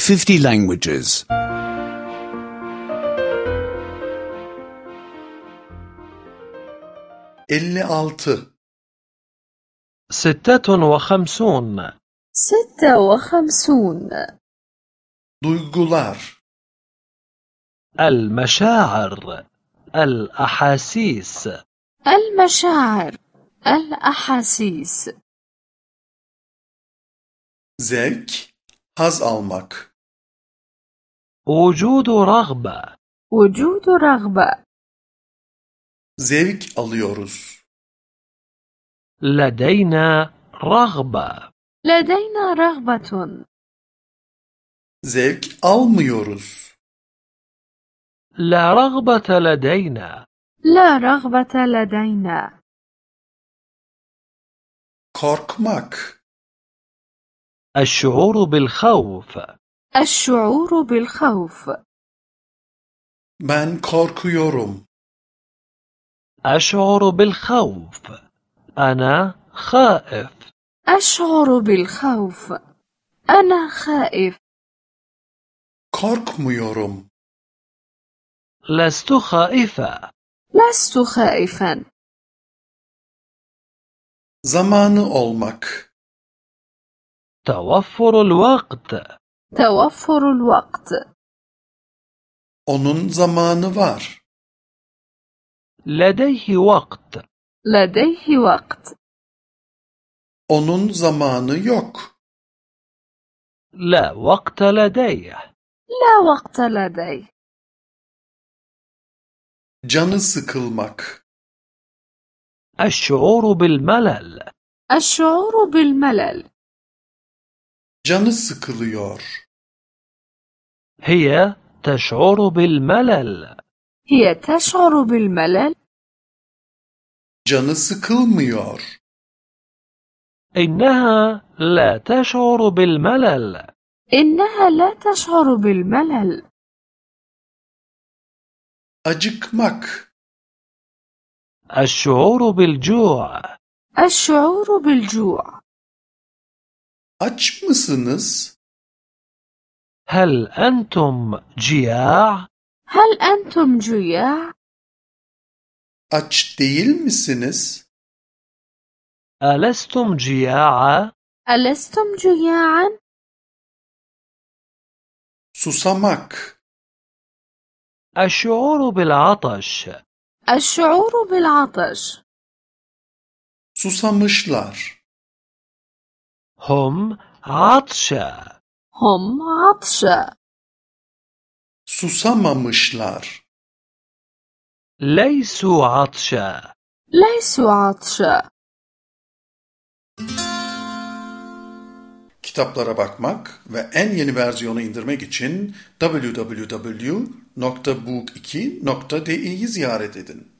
50 languages. 56 56 56 duygular المشاعر الأحاسيس المشاعر الأحاسيس zevk haz almak وجود رغبة وجود رغبة zevk alıyoruz لدينا رغبة لدينا رغبة zevk almıyoruz لا رغبة لدينا لا رغبة لدينا korkmak الشعور بالخوف الشعور بالخوف ben korkuyorum أشعر بالخوف أنا خائف أشعر بالخوف أنا خائف korkmuyorum لست خائفة لست خائفا zamanı olmak توفر الوقت توفر الوقت onun zamanı var لديه وقت لديه وقت onun zamanı yok لا وقت لديه لا وقت لديه canı sıkılmak الشعور بالملل الشعور بالملل canı sıkılıyor هي تشعر بالملل هي تشعر بالملل canı sıkılmıyor إنها لا تشعر بالملل إنها لا تشعر بالملل acıkmak الشعور بالجوع الشعور بالجوع aç mısınız هل أنتم جياع؟ هل أنتم جياع؟ aç değil misiniz ألستم جياعا؟ ألستم جياعا؟ susamak الشعور بالعطش الشعور بالعطش susamışlar هم عطشا هم عطشا susamamışlar ليسوا عطشا ليسوا عطشا Kitaplara bakmak ve en yeni versiyonu indirmek için www.book2.de'yi ziyaret edin.